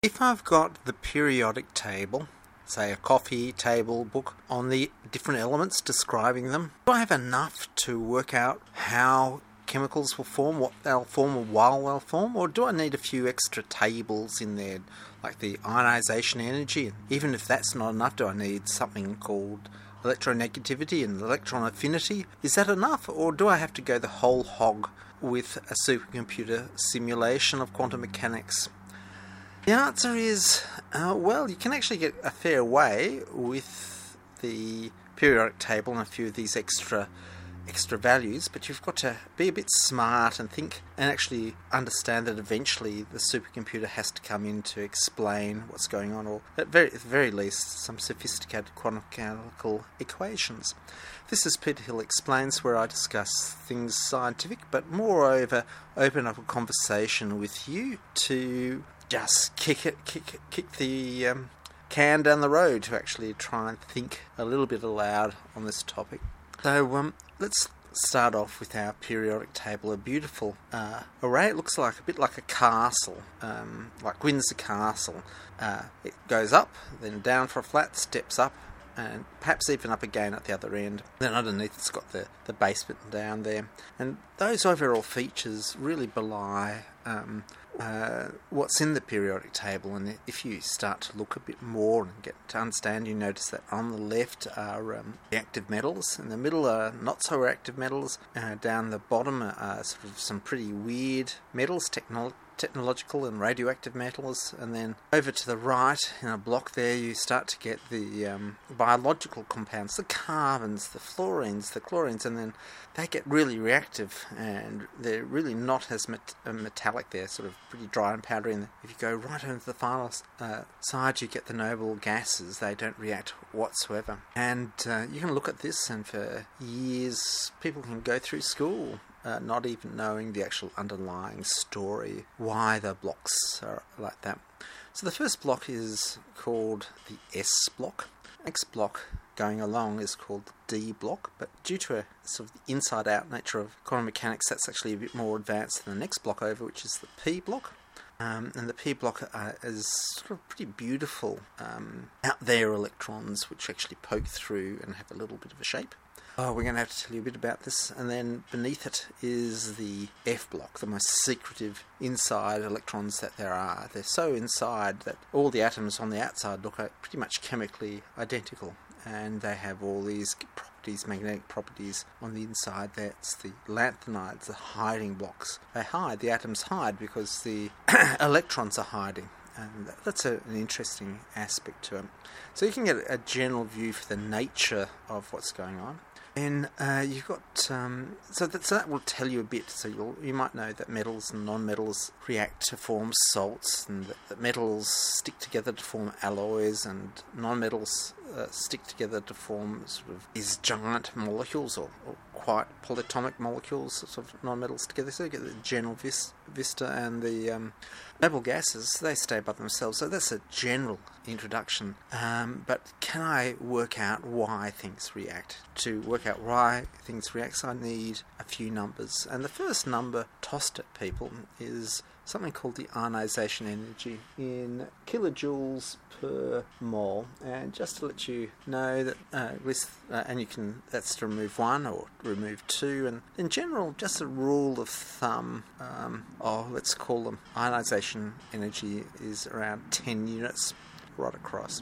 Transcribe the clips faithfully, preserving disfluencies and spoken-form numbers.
If I've got the periodic table, say a coffee table book, on the different elements describing them, do I have enough to work out how chemicals will form, what they'll form or while they'll form, or do I need a few extra tables in there, like the ionization energy? Even if that's not enough, do I need something called electronegativity and electron affinity? Is that enough, or do I have to go the whole hog with a supercomputer simulation of quantum mechanics? The answer is, uh, well, you can actually get a fair way with the periodic table and a few of these extra extra values, but you've got to be a bit smart and think and actually understand that eventually the supercomputer has to come in to explain what's going on, or at, very, at the very least some sophisticated quantum mechanical equations. This is Peter Hill Explains, where I discuss things scientific, but moreover open up a conversation with you to just kick it, kick, kick the um, can down the road to actually try and think a little bit aloud on this topic. So um, let's start off with our periodic table. A beautiful uh, array. It looks like a bit like a castle, um, like Windsor Castle. Uh, it goes up, then down for a flat, steps up, and perhaps even up again at the other end. Then underneath it's got the, the basement down there. And those overall features really belie um, uh, what's in the periodic table. And if you start to look a bit more and get to understand, you notice that on the left are um, reactive metals, in the middle are not so reactive metals, uh, down the bottom are sort of some pretty weird metals, technology. technological and radioactive metals, and then over to the right in a block there you start to get the um, biological compounds, the carbons, the fluorines, the chlorines, and then they get really reactive and they're really not as met- uh, metallic. They're sort of pretty dry and powdery, and if you go right over the final uh, side you get the noble gases. They don't react whatsoever, and uh, you can look at this and for years people can go through school Uh, not even knowing the actual underlying story, why the blocks are like that. So the first block is called the S block. Next block going along is called the D block, but due to a sort of the inside-out nature of quantum mechanics, that's actually a bit more advanced than the next block over, which is the P block. Um, and the P block uh, is sort of pretty beautiful um, out-there electrons which actually poke through and have a little bit of a shape. Oh, we're going to have to tell you a bit about this. And then beneath it is the F block, the most secretive inside electrons that there are. They're so inside that all the atoms on the outside look pretty much chemically identical. And they have all these properties, magnetic properties on the inside. That's the lanthanides, the hiding blocks. They hide, the atoms hide because the electrons are hiding. And that's a, an interesting aspect to it. So you can get a general view for the nature of what's going on. Then uh, you've got, um, so, that, so that will tell you a bit. So you'll, you might know that metals and non-metals react to form salts, and that, that metals stick together to form alloys, and non-metals uh, stick together to form sort of these giant molecules, or, or quite polyatomic molecules, sort of non-metals together. So you get the general vis- vista, and the um, noble gases, they stay by themselves. So that's a general introduction. Um, but can I work out why things react? To work out why things react, I need a few numbers. And the first number tossed at people is something called the ionization energy in kilojoules per mole. And just to let you know that, uh, with, uh, and you can, that's to remove one or remove two. And in general, just a rule of thumb, um, oh, let's call them ionization energy is around ten units right across.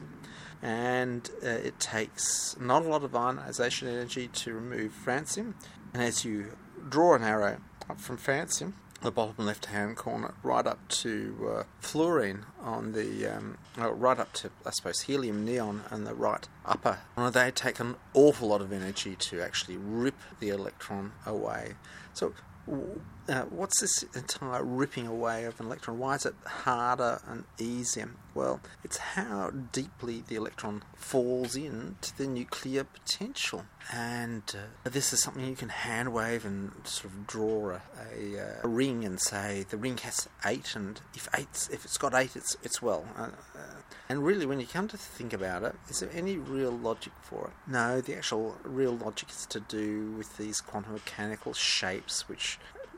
And uh, it takes not a lot of ionization energy to remove francium. And as you draw an arrow up from francium, the bottom left-hand corner, right up to uh, fluorine on the, um, well, right up to, I suppose, helium, neon, and the right upper, well, they take an awful lot of energy to actually rip the electron away. So uh, what's this entire ripping away of an electron? Why is it harder and easier? Well, it's how deeply the electron falls into the nuclear potential. And uh, this is something you can hand wave and sort of draw a, a, a ring and say the ring has eight, and if eight's, if it's got eight, it's it's well. Uh, uh, and really, when you come to think about it, is there any real logic for it? No, the actual real logic is to do with these quantum mechanical shapes, which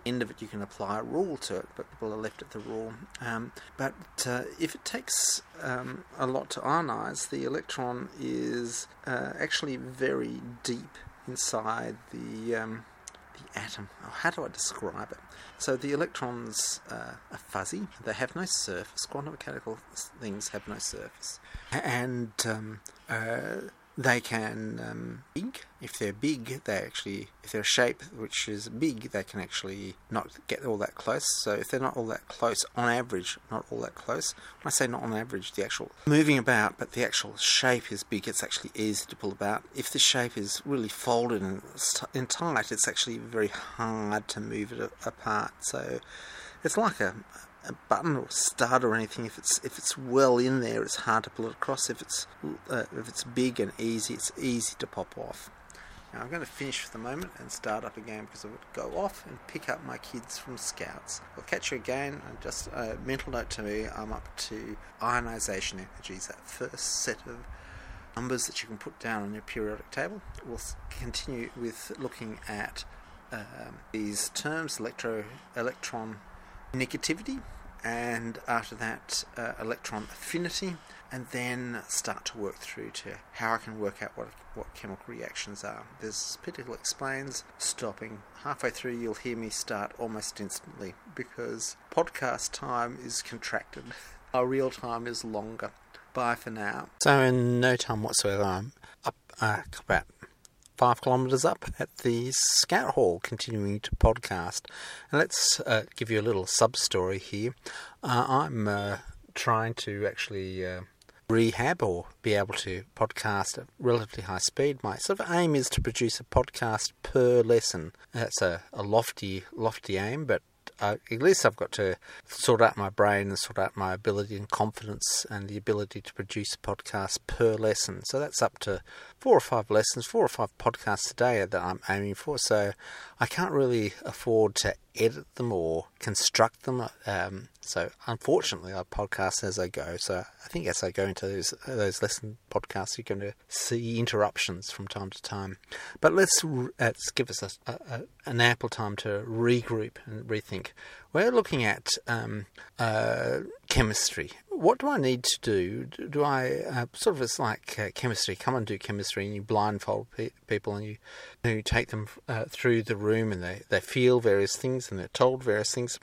end of it you can apply a rule to it, but people are left at the rule. Um, but uh, if it takes um, a lot to ionize, the electron is uh, actually very deep inside the um, the atom. Oh, how do I describe it? So the electrons uh, are fuzzy. They have no surface. Quantum mechanical things have no surface, and um, uh, they can um, big. If they're big, they actually, if they're a shape which is big, they can actually not get all that close. So if they're not all that close, on average, not all that close. When I say not on average, the actual moving about, but the actual shape is big, it's actually easy to pull about. If the shape is really folded and, and tight, it's actually very hard to move it apart. So it's like a a button or stud or anything. If it's if it's well in there, it's hard to pull it across. If it's uh, if it's big and easy, it's easy to pop off. Now I'm going to finish for the moment and start up again because I would go off and pick up my kids from Scouts. I'll catch you again. And just a mental note to me, I'm up to ionization energies, that first set of numbers that you can put down on your periodic table. We'll continue with looking at um, these terms, electro electron negativity, and after that uh, electron affinity, and then start to work through to how I can work out what what chemical reactions are. This particular explains stopping. Halfway through you'll hear me start almost instantly because podcast time is contracted. Our real time is longer. Bye for now. So in no time whatsoever I'm up uh, about five kilometres up at the Scout Hall, continuing to podcast. And let's uh, give you a little sub-story here. Uh, I'm uh, trying to actually uh, rehab or be able to podcast at relatively high speed. My sort of aim is to produce a podcast per lesson. That's a, a lofty, lofty aim, but Uh, at least I've got to sort out my brain and sort out my ability and confidence and the ability to produce a podcast per lesson. So that's up to four or five lessons, four or five podcasts a day that I'm aiming for. So I can't really afford to edit them or construct them. Um, so unfortunately, I podcast as I go. So I think as I go into those those lesson podcasts, you're going to see interruptions from time to time. But let's, uh, let's give us a, a, an ample time to regroup and rethink. We're looking at um, uh, chemistry. What do I need to do? Do I, uh, sort of it's like uh, chemistry, come and do chemistry, and you blindfold pe- people and you, you take them uh, through the room and they, they feel various things and they're told various things.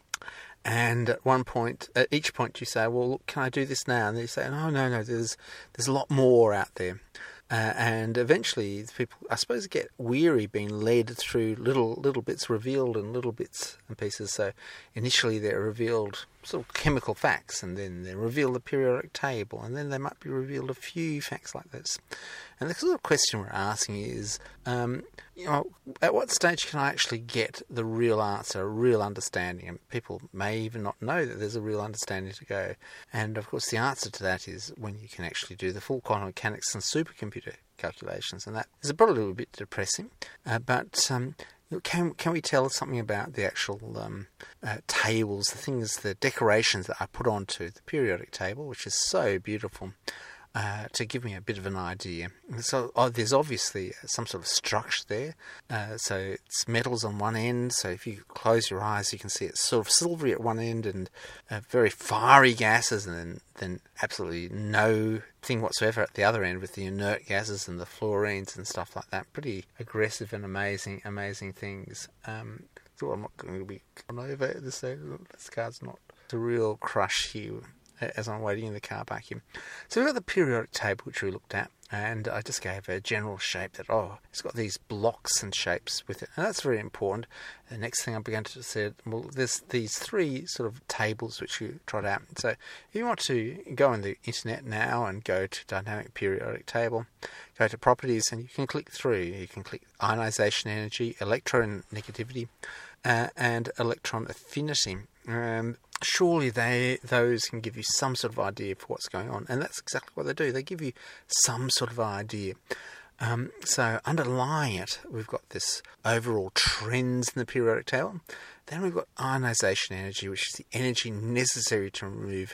And at one point, at each point you say, well, look, can I do this now? And they say, no, no, no, there's there's a lot more out there. Uh, and eventually people, I suppose, get weary being led through little little bits revealed and little bits and pieces. So initially they're revealed sort of chemical facts, and then they reveal the periodic table, and then they might be revealed a few facts like this. And the sort of question we're asking is, um, you know, at what stage can I actually get the real answer, a real understanding? And people may even not know that there's a real understanding to go. And of course the answer to that is when you can actually do the full quantum mechanics and supercomputer calculations, and that is probably a little bit depressing. Uh, but um, Can can we tell something about the actual um, uh, tables, the things, the decorations that I put onto the periodic table, which is so beautiful, uh, to give me a bit of an idea. So oh, there's obviously some sort of structure there. Uh, so it's metals on one end. So if you close your eyes, you can see it's sort of silvery at one end and uh, very fiery gases, and then, then absolutely no thing whatsoever at the other end with the inert gases and the fluorines and stuff like that. Pretty aggressive and amazing, amazing things. Um, so I'm not going to be gone over this. This car's not a real crush here as I'm waiting in the car back here. So we've got the periodic table, which we looked at, and I just gave a general shape that, oh, it's got these blocks and shapes with it, and that's very important. The next thing I began to say, well, there's these three sort of tables which you tried out. So if you want to go on the internet now and go to dynamic periodic table, go to properties, and you can click through. You can click ionization energy, electron negativity, uh, and electron affinity. Um, surely they those can give you some sort of idea for what's going on, and that's exactly what they do. They give you some sort of idea. Um, so underlying it, we've got this overall trends in the periodic table. Then we've got ionization energy, which is the energy necessary to remove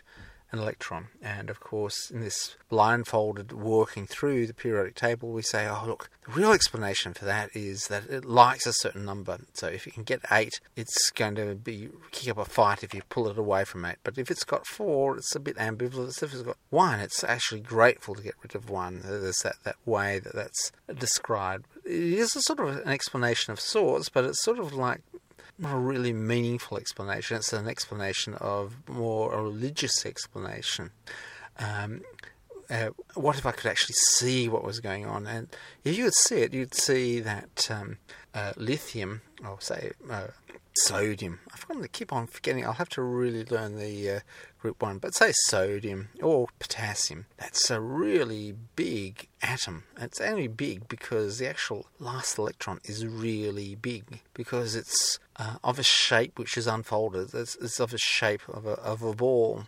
an electron. And of course, in this blindfolded working through the periodic table, we say, oh look, the real explanation for that is that it likes a certain number. So if you can get eight, it's going to be kick up a fight if you pull it away from eight. But if it's got four, it's a bit ambivalent. If it's got one, it's actually grateful to get rid of one. There's that, that way that that's described. It is a sort of an explanation of sorts, but it's sort of like not a really meaningful explanation. It's an explanation of more a religious explanation. Um, uh, what if I could actually see what was going on? And if you could see it, you'd see that um, uh, lithium, or say uh, sodium, I've got to keep on forgetting, I'll have to really learn the uh, group one, but say sodium or potassium, that's a really big atom. It's only big because the actual last electron is really big, because it's uh, of a shape which is unfolded. It's, it's of a shape of a, of a ball.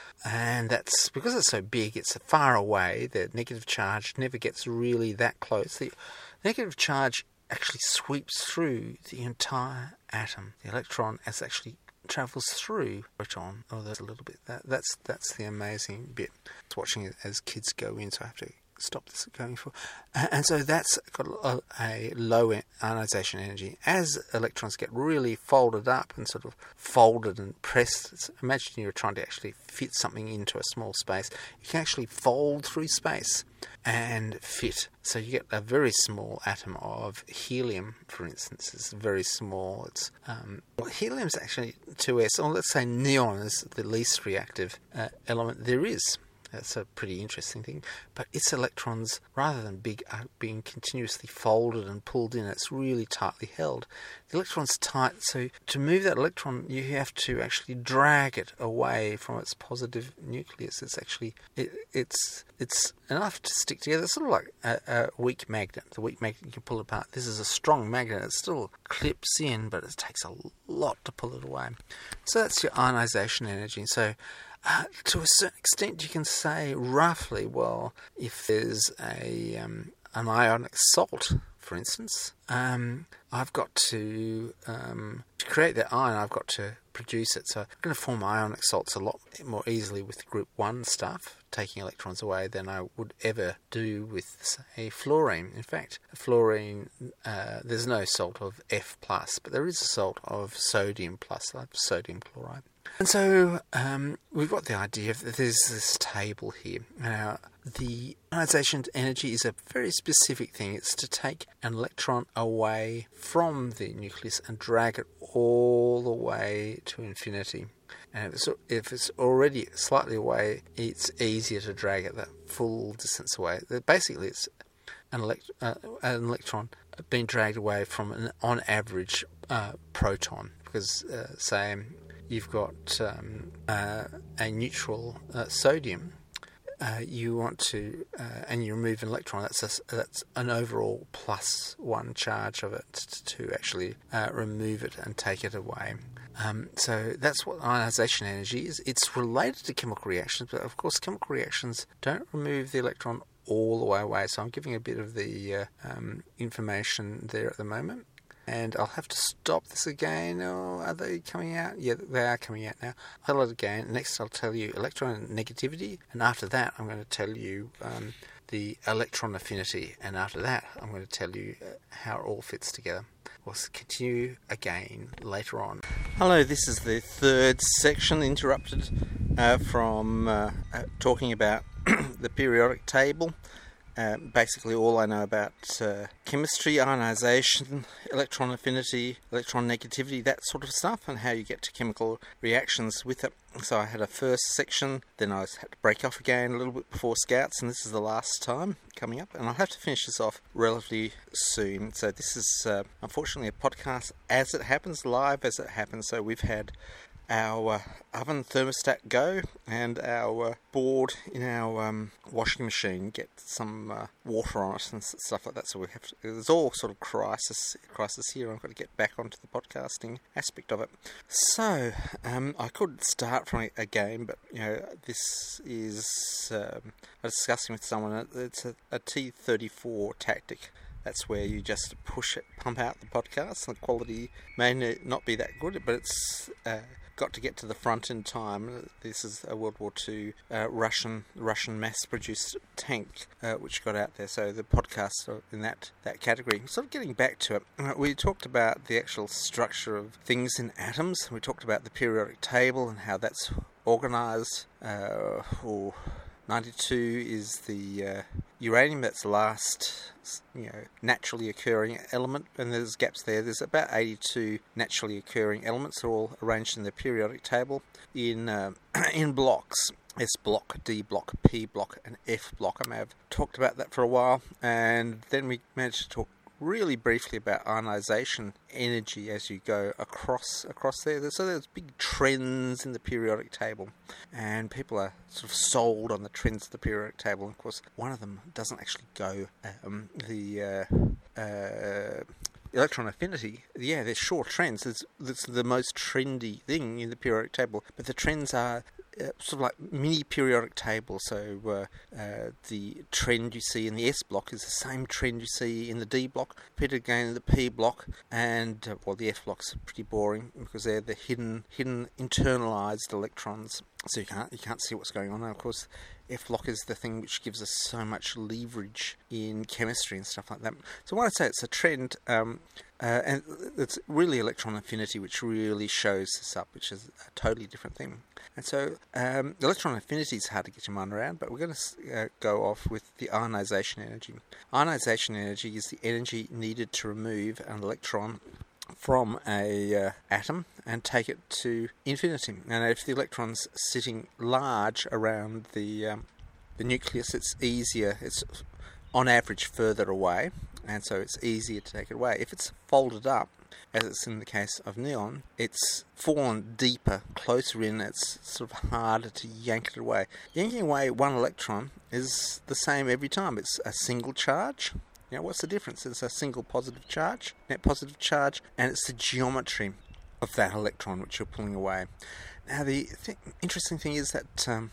And that's because it's so big, it's far away. The negative charge never gets really that close. The negative charge actually sweeps through the entire atom. The electron as actually travels through proton. Oh, there's a little bit. That, that's that's the amazing bit. It's watching it as kids go in, so I have to stop this going for. And so that's got a, a low ionization energy. As electrons get really folded up and sort of folded and pressed, imagine you're trying to actually fit something into a small space. You can actually fold through space and fit. So you get a very small atom of helium, for instance. It's very small. It's um, well, helium's actually two s, or let's say neon is the least reactive uh, element there is. That's a pretty interesting thing. But its electrons, rather than big, are being continuously folded and pulled in. It's really tightly held. The electron's tight, so to move that electron, you have to actually drag it away from its positive nucleus. It's actually, it, it's it's enough to stick together. It's sort of like a, a weak magnet. The weak magnet, you can pull it apart. This is a strong magnet. It still clips in, but it takes a lot to pull it away. So that's your ionization energy. So Uh, to a certain extent, you can say roughly, well, if there's a um, an ionic salt, for instance, um, I've got to, um, to create that ion, I've got to produce it. So I'm going to form ionic salts a lot more easily with group one stuff, taking electrons away, than I would ever do with, say, fluorine. In fact, fluorine, uh, there's no salt of F plus, but there is a salt of sodium plus, like sodium chloride. And so um, we've got the idea that there's this table here. Now, the ionization energy is a very specific thing. It's to take an electron away from the nucleus and drag it all the way to infinity. And if it's, if it's already slightly away, it's easier to drag it that full distance away. Basically, it's an, elect- uh, an electron being dragged away from an, on average, uh, proton. Because, uh, say, you've got um, uh, a neutral uh, sodium, uh, you want to, uh, and you remove an electron, that's a, that's an overall plus one charge of it to actually uh, remove it and take it away. Um, so that's what ionization energy is. It's related to chemical reactions, but of course chemical reactions don't remove the electron all the way away. So I'm giving a bit of the uh, um, information there at the moment. And I'll have to stop this again. Oh, are they coming out? Yeah, they are coming out now. I'll let it again. Next I'll tell you electron negativity, and after that I'm going to tell you um, the electron affinity, and after that I'm going to tell you uh, how it all fits together. We'll continue again later on. Hello, this is the third section, interrupted uh, from uh, uh, talking about the periodic table. Uh, basically all I know about uh, chemistry, ionization, electron affinity, electron negativity, that sort of stuff, and how you get to chemical reactions with it. So I had a first section, then I had to break off again a little bit before Scouts, and this is the last time coming up, and I'll have to finish this off relatively soon. So this is uh, unfortunately a podcast as it happens, live as it happens. So we've had our uh, oven thermostat go, and our uh, board in our um, washing machine get some uh, water on it and stuff like that. So we have to, there's all sort of crisis crisis here. I've got to get back onto the podcasting aspect of it. So um, I could start from again, but you know this is um, I was discussing with someone. It's a, a T thirty-four tactic. That's where you just push it, pump out the podcast. The quality may not be that good, but it's uh, got to get to the front in time. This is a World War Two uh, Russian Russian mass-produced tank uh, which got out there. So the podcast are in that, that category. Sort of getting back to it, uh, we talked about the actual structure of things in atoms. We talked about the periodic table and how that's organised. Uh, or ninety-two is the uh, uranium. That's the last, you know, naturally occurring element, and there's gaps there. There's about eighty-two naturally occurring elements, all arranged in the periodic table in uh, in blocks. S block, D block, P block, and F block. I may have talked about that for a while, and then we managed to talk really briefly about ionization energy as you go across across there. So there's big trends in the periodic table, and people are sort of sold on the trends of the periodic table. And of course, one of them doesn't actually go um, the uh, uh, electron affinity. Yeah, they're short trends. It's, it's the most trendy thing in the periodic table, but the trends are Uh, sort of like mini periodic table. So uh, uh, the trend you see in the S block is the same trend you see in the D block, repeated again in the P block, and uh, well, the F block's pretty boring because they're the hidden, hidden internalized electrons. So you can't you can't see what's going on. Now, of course, F block is the thing which gives us so much leverage in chemistry and stuff like that. So when I say it's a trend, um, uh, and it's really electron affinity which really shows this up, which is a totally different thing. And so um, electron affinity is hard to get your mind around, but we're going to uh, go off with the ionization energy. Ionization energy is the energy needed to remove an electron from a uh, atom and take it to infinity. And if the electron's sitting large around the um, the nucleus, it's easier, it's on average further away, and so it's easier to take it away. If it's folded up, as it's in the case of neon, it's fallen deeper, closer in, it's sort of harder to yank it away. Yanking away one electron is the same every time. It's a single charge. You know, what's the difference? It's a single positive charge, net positive charge, and it's the geometry of that electron which you're pulling away. Now, the th- interesting thing is that um,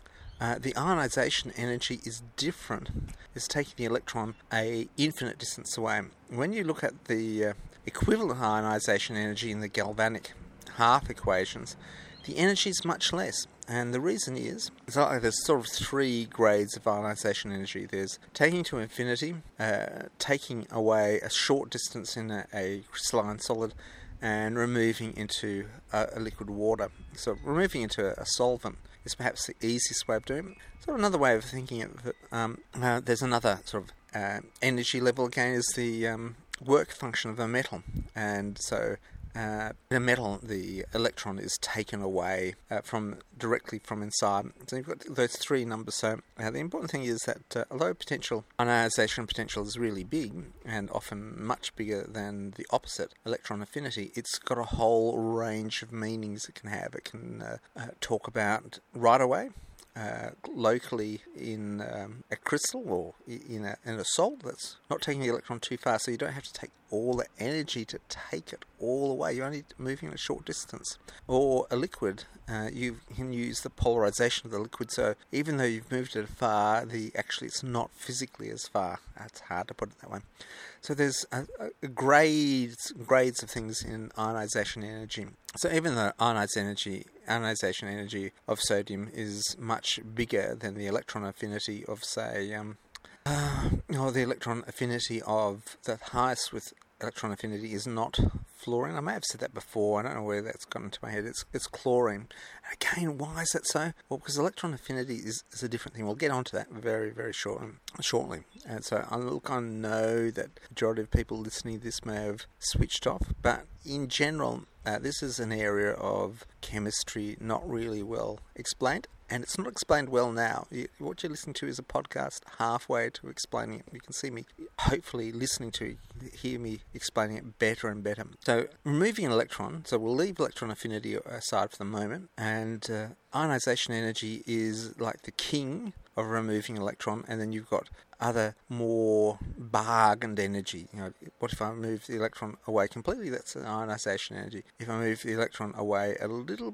uh, the ionization energy is different. It's taking the electron a infinite distance away. When you look at the uh, equivalent ionization energy in the galvanic half equations, the energy is much less. And the reason is, it's like there's sort of three grades of ionization energy. There's taking to infinity, uh, taking away a short distance in a, a crystalline solid, and removing into a, a liquid water. So removing into a, a solvent is perhaps the easiest way of doing it. So another way of thinking of it, um, uh, there's another sort of uh, energy level again, is the um, work function of a metal. And so Uh, in a metal, the electron is taken away uh, from directly from inside. So you've got those three numbers. So uh, the important thing is that uh, although potential ionization potential is really big, and often much bigger than the opposite, electron affinity, it's got a whole range of meanings it can have. It can uh, uh, talk about right away, Uh, locally in um, a crystal or in a, in a salt that's not taking the electron too far, so you don't have to take all the energy to take it all away. You're only moving a short distance. Or a liquid, uh, you can use the polarization of the liquid, so even though you've moved it far, the actually it's not physically as far. It's hard to put it that way. So there's a, a grades grades of things in ionization energy. So even though ionization energy, ionization energy of sodium is much bigger than the electron affinity of, say, um, uh, or the electron affinity of the highest with electron affinity is not fluorine. I may have said that before. I don't know where that's gone into my head. It's it's chlorine. And again, why is that so? Well, because electron affinity is, is a different thing. We'll get onto that very, very short, shortly. And so I look, I know that the majority of people listening to this may have switched off, but in general, uh, this is an area of chemistry not really well explained. And it's not explained well now. You, what you're listening to is a podcast halfway to explaining it. You can see me hopefully listening to hear me explaining it better and better. So removing an electron, so we'll leave electron affinity aside for the moment, and uh, ionization energy is like the king of removing an electron, and then you've got other more bargained energy. You know, what if I move the electron away completely? That's an ionization energy. If I move the electron away a little bit,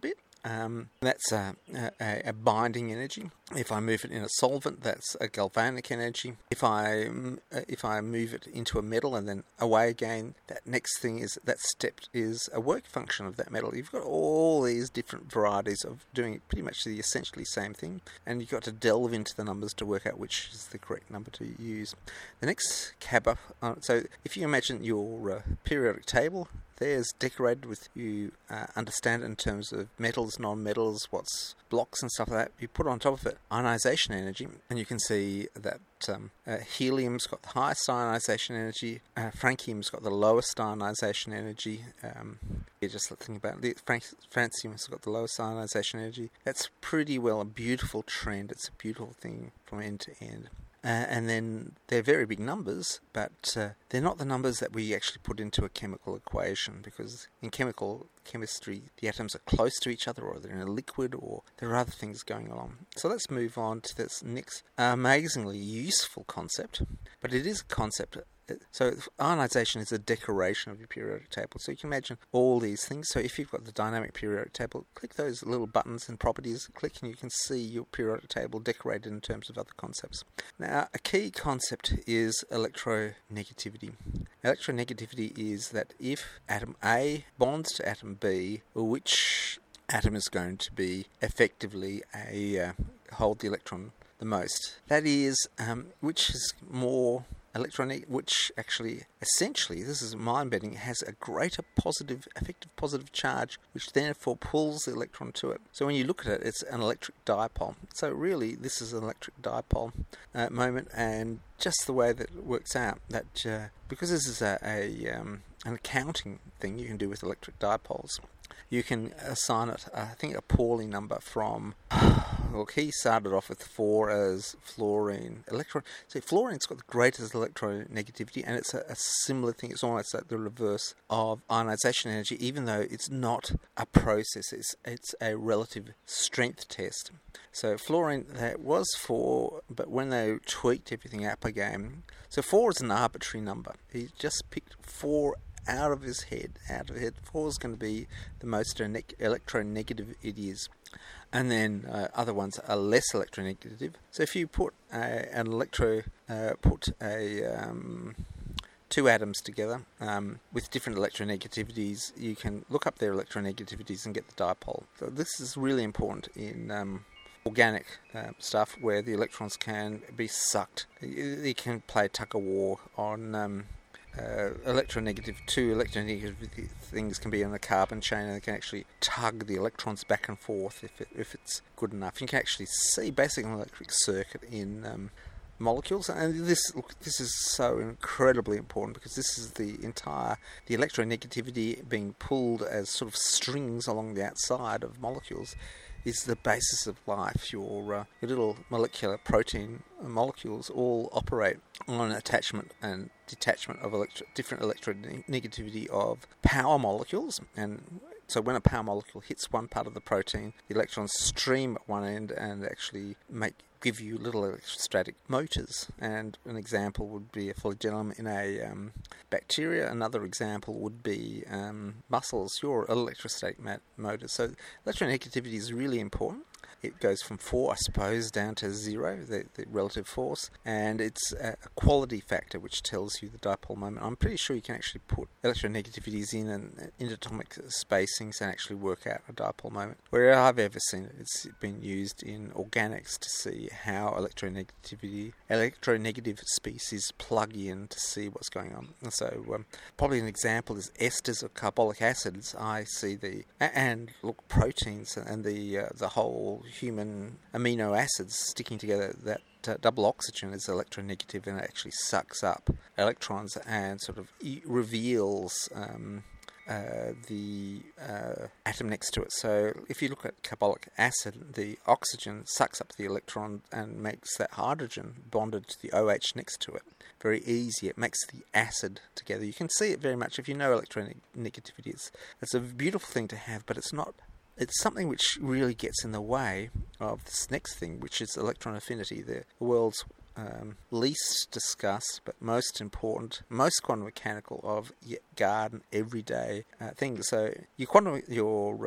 um, that's a, a, a binding energy. If I move it in a solvent, that's a galvanic energy. If I if I move it into a metal and then away again, that next thing is that step is a work function of that metal. You've got all these different varieties of doing pretty much the essentially same thing, and you've got to delve into the numbers to work out which is the correct number to use. The next cab up, uh, so if you imagine your uh, periodic table, there's decorated with, you uh, understand it in terms of metals, non-metals, what's blocks and stuff like that. You put on top of it ionization energy, and you can see that um, uh, helium's got the highest ionization energy, uh, francium's got the lowest ionization energy. Um, you just think about it, Franc- francium's got the lowest ionization energy. That's pretty well a beautiful trend. It's a beautiful thing from end to end. Uh, and then they're very big numbers, but uh, they're not the numbers that we actually put into a chemical equation, because in chemical chemistry the atoms are close to each other, or they're in a liquid, or there are other things going along. So let's move on to this next amazingly useful concept, but it is a concept. So ionization is a decoration of your periodic table. So you can imagine all these things. So if you've got the dynamic periodic table, click those little buttons and properties, click, and you can see your periodic table decorated in terms of other concepts. Now, a key concept is electronegativity. Electronegativity is that if atom A bonds to atom B, which atom is going to be effectively a uh, hold the electron the most? That is, um, which is more electronic, which actually, essentially, this is mind-bending, has a greater positive, effective positive charge, which therefore pulls the electron to it. So when you look at it, it's an electric dipole. So really, this is an electric dipole uh, moment, and just the way that it works out, that uh, because this is a, a um, an accounting thing you can do with electric dipoles, you can assign it, uh, I think, a Pauli number from, well, he started off with four as fluorine. Electron. So fluorine's got the greatest electronegativity, and it's a, a similar thing. It's almost like the reverse of ionization energy, even though it's not a process. It's, it's a relative strength test. So fluorine, that was four, but when they tweaked everything up again, so four is an arbitrary number. He just picked four out of his head, out of his head. Four is going to be the most electronegative it is. And then uh, other ones are less electronegative. So if you put a, an electro, uh, put a um, two atoms together um, with different electronegativities, you can look up their electronegativities and get the dipole. So this is really important in um, organic uh, stuff, where the electrons can be sucked. You, you can play tug-of-war on Um, Uh, electronegative, two electronegative things can be on a carbon chain, and they can actually tug the electrons back and forth if it, if it's good enough. You can actually see basically an electric circuit in um, molecules, and this look, this is so incredibly important, because this is the entire the electronegativity being pulled as sort of strings along the outside of molecules is the basis of life. Your, uh, your little molecular protein molecules all operate on attachment and detachment of electro- different electronegativity of power molecules, and so when a power molecule hits one part of the protein, the electrons stream at one end and actually make give you little electrostatic motors. And an example would be a flagellum in a um, bacteria. Another example would be um, muscles, your electrostatic motors. So electronegativity is really important. It goes from four, I suppose, down to zero, the, the relative force, and it's a, a quality factor which tells you the dipole moment. I'm pretty sure you can actually put electronegativities in and interatomic spacings and actually work out a dipole moment. Where I've ever seen it, it's been used in organics to see how electronegativity, electronegative species plug in to see what's going on. And so um, probably an example is esters of carbolic acids. I see the, and look, proteins and the uh, the whole human amino acids sticking together, that uh, double oxygen is electronegative, and it actually sucks up electrons and sort of e- reveals um, uh, the uh, atom next to it. So if you look at carbolic acid, the oxygen sucks up the electron and makes that hydrogen bonded to the OH next to it. Very easy. It makes the acid together. You can see it very much if you know electronegativity. It's, it's a beautiful thing to have, but it's not It's something which really gets in the way of this next thing, which is electron affinity, the world's um, least discussed but most important, most quantum mechanical of garden everyday uh, things. So your quantum, your uh,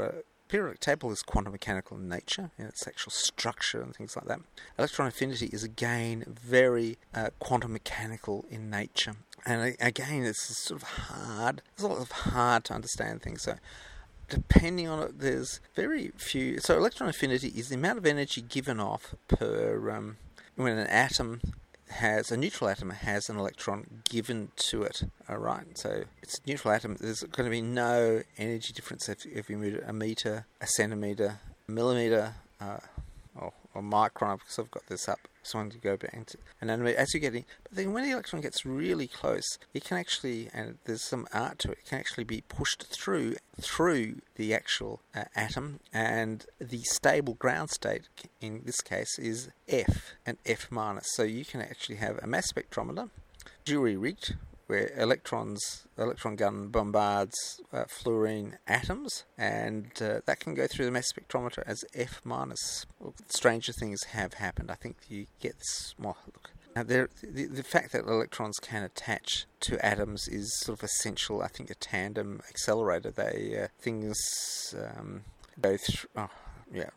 periodic table is quantum mechanical in nature, in its actual structure and things like that. Electron affinity is again very uh, quantum mechanical in nature. And again, it's sort of hard. There's a lot of hard to understand things. So depending on it, there's very few. So electron affinity is the amount of energy given off per um, when an atom has a neutral atom has an electron given to it. All right, so it's a neutral atom. There's going to be no energy difference if, if you move a meter, a centimeter, a millimeter, uh, or, or micron. Because I've got this up. So I want to go back into and then as you're getting, but then when the electron gets really close, it can actually, and there's some art to it, it can actually be pushed through through the actual uh, atom, and the stable ground state in this case is F and F minus. So you can actually have a mass spectrometer, jury rigged, where electrons, electron gun bombards uh, fluorine atoms, and uh, that can go through the mass spectrometer as F minus. Well, stranger things have happened. I think you get this. Well, look. Now, there, the, the fact that electrons can attach to atoms is sort of essential. I think a tandem accelerator. They uh, things um, go through. Oh, Yeah,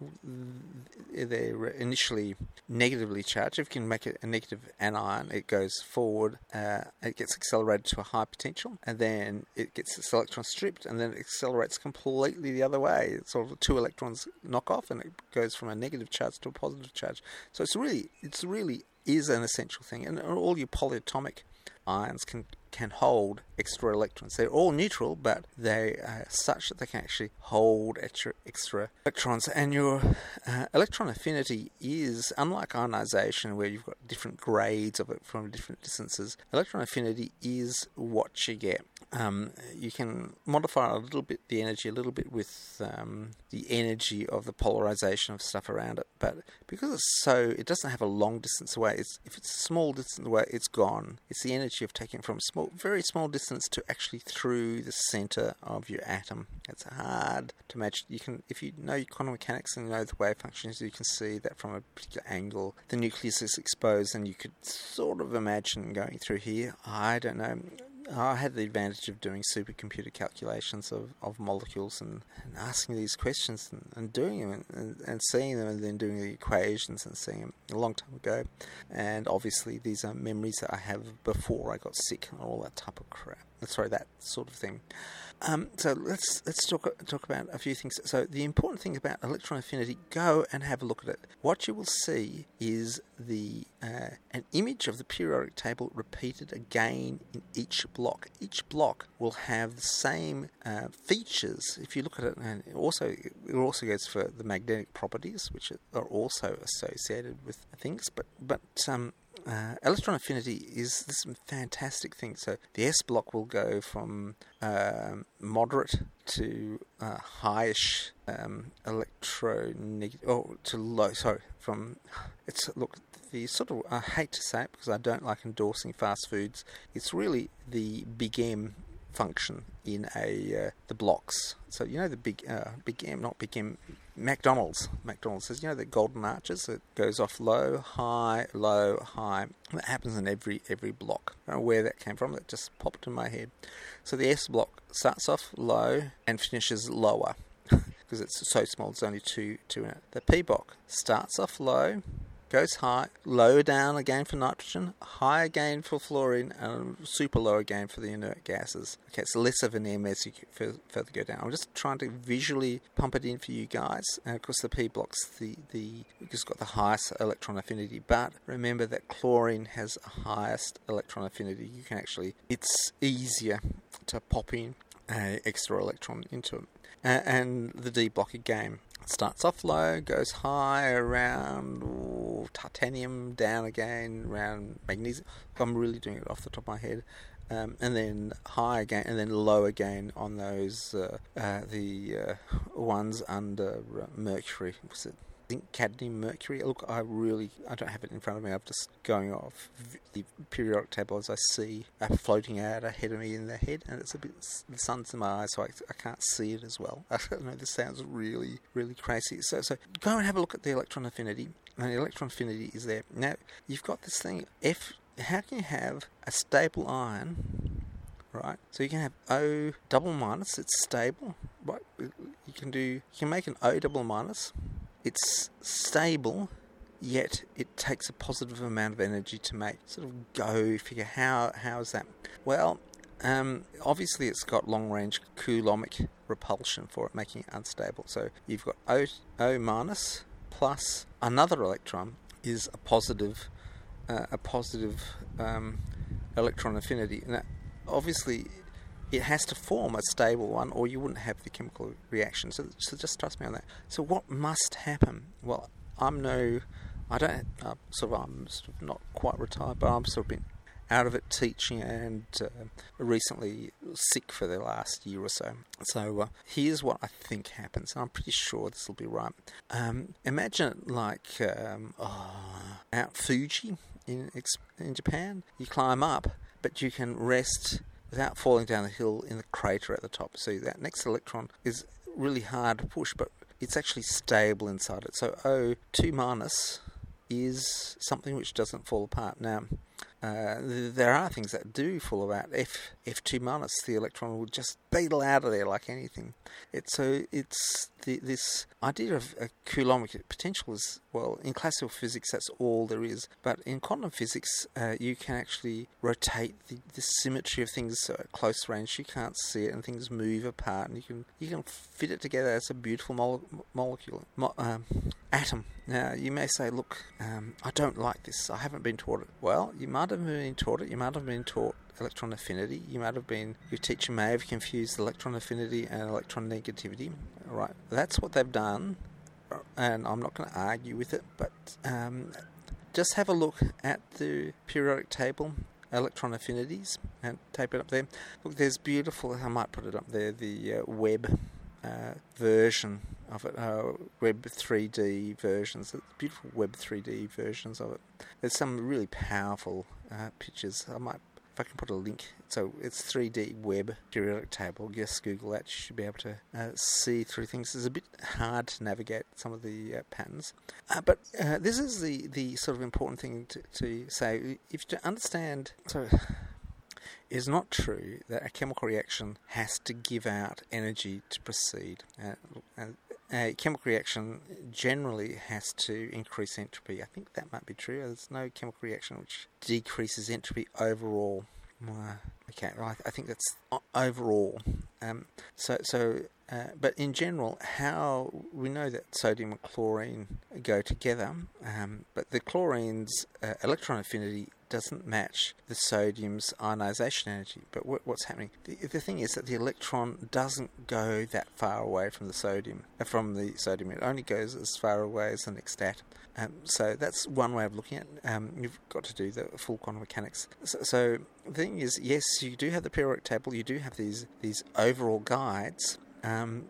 they're initially negatively charged. If you can make it a negative anion, it goes forward, uh, it gets accelerated to a high potential, and then it gets its electron stripped, and then it accelerates completely the other way. It's sort of two electrons knock off, and it goes from a negative charge to a positive charge. So it's really, it's really is an essential thing, and all your polyatomic ions can can hold extra electrons. They're all neutral, but they are such that they can actually hold extra, extra electrons. And your uh, electron affinity is, unlike ionization, where you've got different grades of it from different distances, electron affinity is what you get. Um, you can modify a little bit the energy, a little bit with um, the energy of the polarization of stuff around it. But because it's so, it doesn't have a long distance away. It's, if it's a small distance away, it's gone. It's the energy of taking it from a small, very small distance to actually through the center of your atom. It's hard to imagine. You can, if you know your quantum mechanics and know the wave functions, you can see that from a particular angle, the nucleus is exposed, and you could sort of imagine going through here. I don't know. I had the advantage of doing supercomputer calculations of, of molecules and, and asking these questions and, and doing them and, and, and seeing them and then doing the equations and seeing them a long time ago. And obviously these are memories that I have before I got sick and all that type of crap. Sorry, that sort of thing. Um, so let's let's talk talk about a few things. So the important thing about electron affinity, go and have a look at it. What you will see is the uh, an image of the periodic table repeated again in each block. Each block will have the same uh, features. If you look at it, and it also it also goes for the magnetic properties, which are also associated with things. But but um. Uh, electron affinity is this fantastic thing. So the S block will go from um, moderate to uh, highish um, electronegative, oh, to low. Sorry, from it's look the sort of I hate to say it because I don't like endorsing fast foods. It's really the big M function in a uh, the blocks. So you know the big uh, big M, not big M. McDonald's. McDonald's says, you know, the golden arches. It goes off low, high, low, high. That happens in every every block. I don't know where that came from. That just popped in my head. So the S block starts off low and finishes lower because it's so small. It's only two two in it. The P block starts off low, goes high, low down again for nitrogen, high again for fluorine, and super low again for the inert gases. Okay, it's less of an M as you further go down. I'm just trying to visually pump it in for you guys. And of course the P block's the, the it's got the highest electron affinity, but remember that chlorine has a highest electron affinity. You can actually, it's easier to pop in an extra electron into it. Uh, and the D block again. Starts off low, goes high around ooh, titanium, down again around magnesium. I'm really doing it off the top of my head. Um, and then high again, and then low again on those uh, uh, the uh, ones under uh, mercury. Was it zinc, cadmium, mercury? Look, I really I don't have it in front of me. I'm just going off the periodic table as I see uh, floating out ahead of me in the head, and it's a bit the sun's in my eyes, so I, I can't see it as well. I don't know. This sounds really really crazy. So so go and have a look at the electron affinity. And the electron affinity is there. Now you've got this thing F. How can you have a stable ion, right? So you can have O double minus, it's stable, right? you can do, you can make an O double minus. It's stable, yet it takes a positive amount of energy to make. Sort of go figure, how how is that? Well, um, obviously it's got long-range Coulombic repulsion for it, making it unstable. So you've got O, O minus plus another electron is a positive, uh, a positive um, electron affinity. Now, obviously, it has to form a stable one, or you wouldn't have the chemical reaction. So, so just trust me on that. So, what must happen? Well, I'm no, I don't, uh, sort of, I'm sort of not quite retired, but I'm sort of been out of it teaching and uh, recently sick for the last year or so. So, uh, here's what I think happens, and I'm pretty sure this will be right. Um, imagine like um, oh, Mount Fuji in in Japan. You climb up, but you can rest without falling down the hill in the crater at the top. So that next electron is really hard to push, but it's actually stable inside it. So O two minus is something which doesn't fall apart. Now, uh, th- there are things that do fall apart. F F2 minus, the electron will just beetle out of there like anything. It, so it's the, this idea of a Coulombic potential is, well, in classical physics that's all there is. But in quantum physics, uh, you can actually rotate the, the symmetry of things at close range. You can't see it, and things move apart, and you can you can fit it together as a beautiful mole, molecule, mo- um, atom. Now, you may say, look, um, I don't like this. I haven't been taught it. Well, you might have been taught it. You might have been taught electron affinity. You might have been, your teacher may have confused electron affinity and electron negativity. All right, that's what they've done, and I'm not going to argue with it, but um, just have a look at the periodic table, electron affinities, and tape it up there. Look, there's beautiful, I might put it up there, the uh, web uh, version of it, uh, Web three D versions, beautiful Web three D versions of it. There's some really powerful uh, pictures. I might, if I can put a link, so it's three D web periodic table. Just Google that, you should be able to uh, see through things. It's a bit hard to navigate some of the uh, patterns, uh, but uh, this is the, the sort of important thing to, to say. If to understand, so it's not true that a chemical reaction has to give out energy to proceed. Uh, and a chemical reaction generally has to increase entropy. I think that might be true. There's no chemical reaction which decreases entropy overall. Uh, okay, well, I, I think that's overall. Um, so, so, uh, but in general, how we know that sodium and chlorine go together, um, but the chlorine's uh, electron affinity doesn't match the sodium's ionization energy. But what, what's happening? The, the thing is that the electron doesn't go that far away from the sodium. Uh, from the sodium, it only goes as far away as the next atom. Um, so that's one way of looking at it. Um, you've got to do the full quantum mechanics. So, so the thing is, yes, you do have the periodic table. You do have these these overall guides. Um,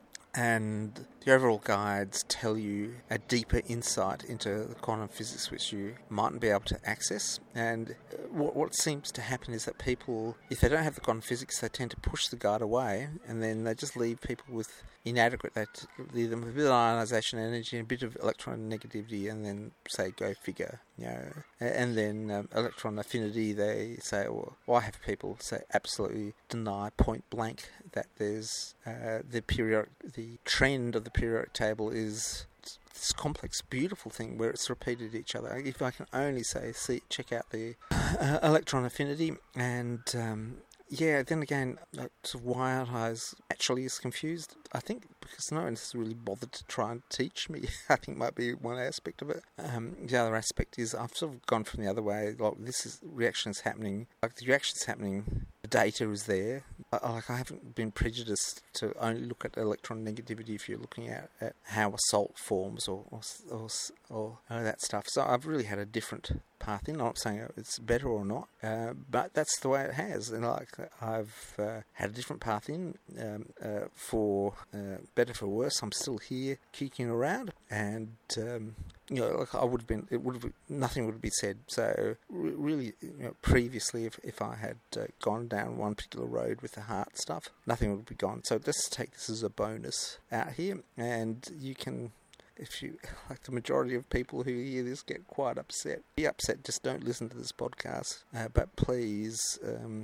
And the overall guides tell you a deeper insight into the quantum physics which you mightn't be able to access. And what, what seems to happen is that people, if they don't have the quantum physics, they tend to push the guide away, and then they just leave people with inadequate, they leave them with a bit of ionization energy and a bit of electron negativity, and then say, go figure, you know. And then um, electron affinity, they say, well, well, I have people say absolutely deny point blank that there's uh, the periodic, the trend of the periodic table is this complex, beautiful thing where it's repeated each other. If I can only say, see, check out the uh, electron affinity, and um, yeah, then again, uh, sort of why aren't I as actually as confused? I think because no one has really bothered to try and teach me. I think might be one aspect of it. Um, the other aspect is I've sort of gone from the other way. Like, this is reactions happening. Like, the reaction's happening. The data is there. I, like I haven't been prejudiced to only look at electron negativity if you're looking at, at how a salt forms or or, or, or uh, that stuff. So I've really had a different path in. I'm not saying it's better or not, uh, but that's the way it has. And like I've uh, had a different path in um, uh, for uh, better for worse. I'm still here kicking around, and um, you know, like I would have been. It would have nothing would be said. So re- really, you know, previously, if if I had uh, gone down one particular road with the heart stuff, nothing would be gone. So let's take this as a bonus out here, and you can. If you, like the majority of people who hear this get quite upset, be upset, just don't listen to this podcast. Uh, but please, um,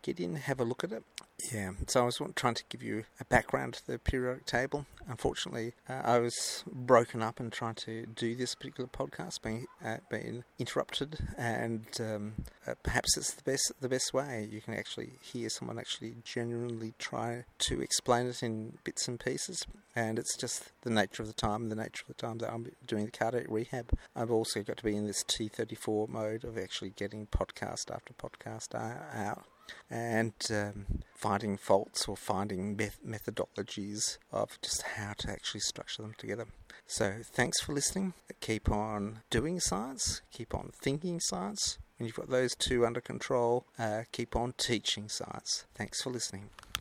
get in, have a look at it. Yeah, so I was trying to give you a background to the periodic table. Unfortunately, uh, I was broken up and trying to do this particular podcast, being uh, being interrupted, and um, uh, perhaps it's the best the best way. You can actually hear someone actually genuinely try to explain it in bits and pieces, and it's just the nature of the time, the nature of the time that I'm doing the cardiac rehab. I've also got to be in this T thirty-four mode of actually getting podcast after podcast out, and um, finding faults or finding met- methodologies of just how to actually structure them together. So thanks for listening. Keep on doing science, keep on thinking science. When you've got those two under control, uh, keep on teaching science. Thanks for listening.